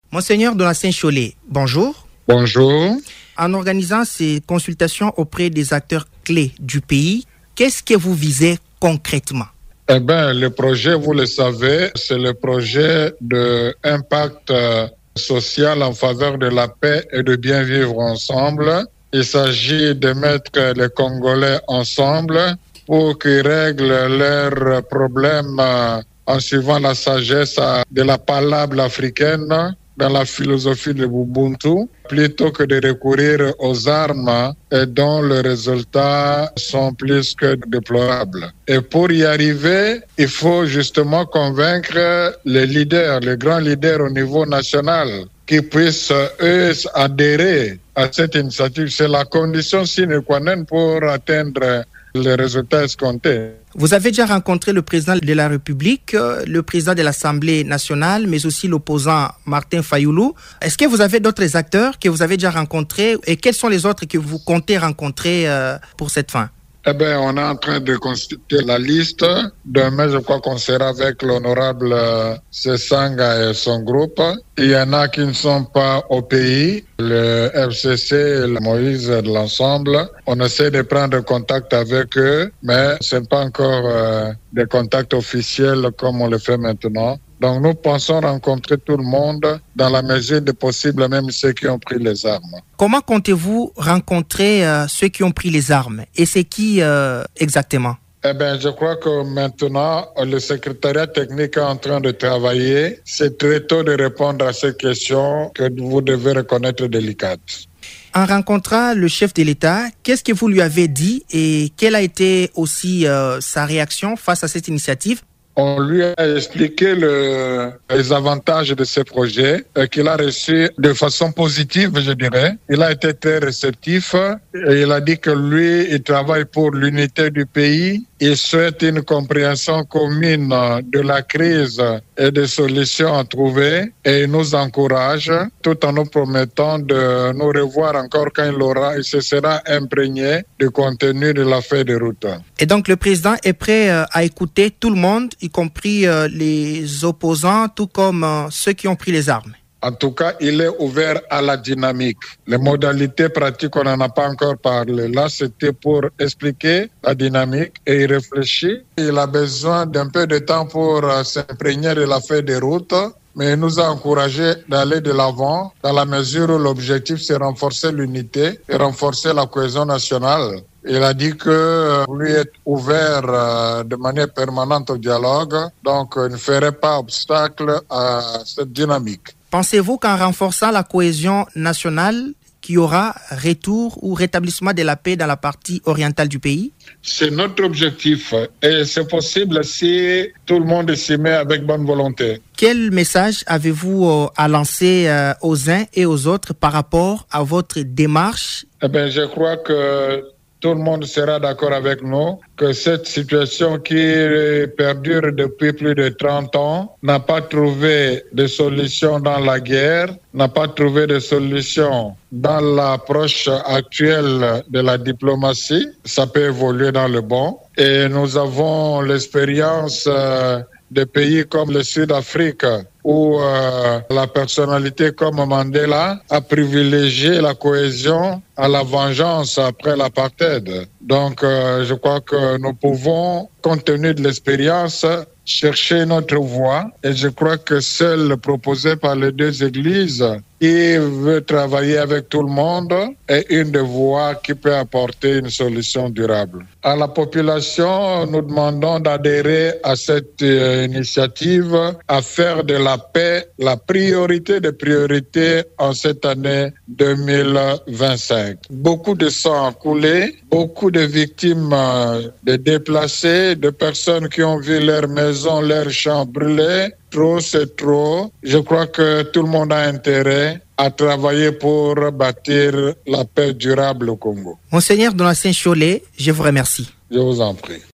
Monseigneur Donatien Cholet, bonjour. Bonjour. En organisant ces consultations auprès des acteurs clés du pays, qu'est-ce que vous visez concrètement? Eh bien, le projet, vous le savez, c'est le projet d'impact social en faveur de la paix et de bien vivre ensemble. Il s'agit de mettre les Congolais ensemble pour qu'ils règlent leurs problèmes en suivant la sagesse de la palabre africaine dans la philosophie de Ubuntu, plutôt que de recourir aux armes et dont les résultats sont plus que déplorables. Et pour y arriver, il faut justement convaincre les leaders, les grands leaders au niveau national, qui puissent, eux, adhérer à cette initiative. C'est la condition sine qua non pour atteindre les résultats escomptés. Vous avez déjà rencontré le président de la République, le président de l'Assemblée nationale, mais aussi l'opposant Martin Fayoulou. Est-ce que vous avez d'autres acteurs que vous avez déjà rencontrés et quels sont les autres que vous comptez rencontrer pour cette fin? Eh bien, on est en train de constituer la liste. Demain, je crois qu'on sera avec l'honorable Sesanga et son groupe. Il y en a qui ne sont pas au pays, le FCC, le Moïse de l'ensemble. On essaie de prendre contact avec eux, mais ce n'est pas encore des contacts officiels comme on le fait maintenant. Donc, nous pensons rencontrer tout le monde dans la mesure de possible, même ceux qui ont pris les armes. Comment comptez-vous rencontrer ceux qui ont pris les armes? Et c'est qui exactement? Eh bien, je crois que maintenant, le secrétariat technique est en train de travailler. C'est très tôt de répondre à ces questions que vous devez reconnaître délicates. En rencontrant le chef de l'État, qu'est-ce que vous lui avez dit et quelle a été aussi sa réaction face à cette initiative? On lui a expliqué les avantages de ce projet qu'il a reçu de façon positive, je dirais. Il a été très réceptif et il a dit que lui, il travaille pour l'unité du pays. Il souhaite une compréhension commune de la crise et des solutions à trouver et il nous encourage tout en nous promettant de nous revoir encore quand il se sera imprégné du contenu de la feuille de route. Et donc le président est prêt à écouter tout le monde, y compris les opposants, tout comme ceux qui ont pris les armes. En tout cas, il est ouvert à la dynamique. Les modalités pratiques, on n'en a pas encore parlé. Là, c'était pour expliquer la dynamique et y réfléchir. Il a besoin d'un peu de temps pour s'imprégner de la feuille de route, mais il nous a encouragés d'aller de l'avant dans la mesure où l'objectif, c'est renforcer l'unité et renforcer la cohésion nationale. Il a dit que lui est ouvert de manière permanente au dialogue, donc il ne ferait pas obstacle à cette dynamique. Pensez-vous qu'en renforçant la cohésion nationale, qu'il y aura retour ou rétablissement de la paix dans la partie orientale du pays? C'est notre objectif et c'est possible si tout le monde s'y met avec bonne volonté. Quel message avez-vous à lancer aux uns et aux autres par rapport à votre démarche? Eh bien, je crois que tout le monde sera d'accord avec nous que cette situation qui perdure depuis plus de 30 ans n'a pas trouvé de solution dans la guerre, n'a pas trouvé de solution dans l'approche actuelle de la diplomatie. Ça peut évoluer dans le bon. Et nous avons l'expérience de pays comme le Sud-Afrique où la personnalité comme Mandela a privilégié la cohésion à la vengeance après l'apartheid. Donc, je crois que nous pouvons, compte tenu de l'expérience, chercher notre voie. Et je crois que celle proposée par les deux églises, qui veut travailler avec tout le monde, est une des voies qui peut apporter une solution durable. À la population, nous demandons d'adhérer à cette initiative, à faire de la paix la priorité des priorités en cette année 2025. Beaucoup de sang a coulé, beaucoup de victimes de déplacés, de personnes qui ont vu leur maison, leurs champs brûlés. Trop, c'est trop. Je crois que tout le monde a intérêt à travailler pour bâtir la paix durable au Congo. Monseigneur Donatien Cholet, je vous remercie. Je vous en prie.